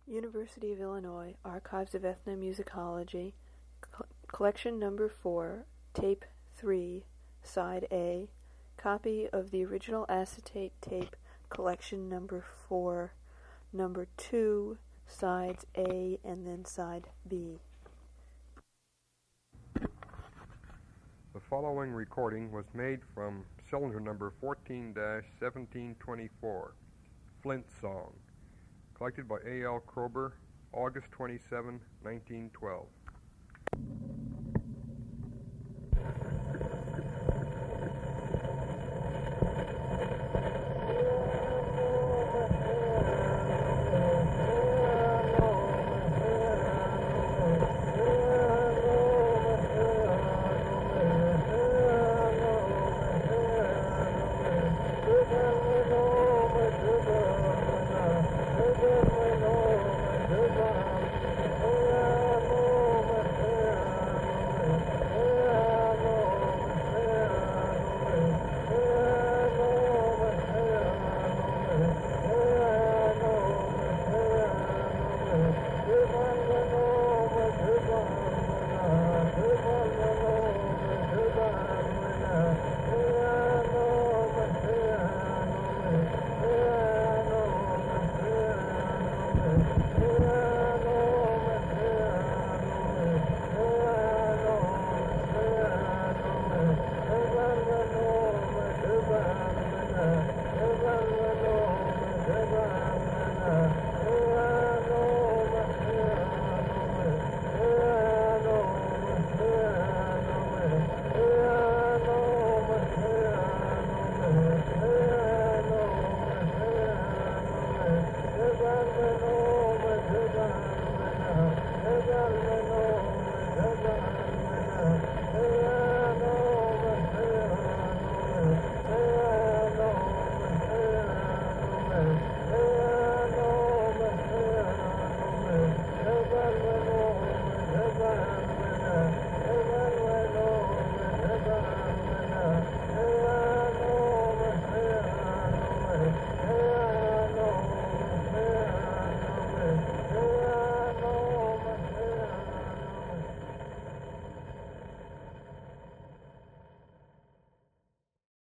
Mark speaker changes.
Speaker 1: University of Illinois Archives of Ethnomusicology, Collection Number 4, Tape 3, Side A, copy of the original acetate tape, Collection Number 4, Number 2, Sides A and then Side B.
Speaker 2: The following recording was made from cylinder number 14-1724, Flint Song, collected by A.L. Kroeber, August 27, 1912.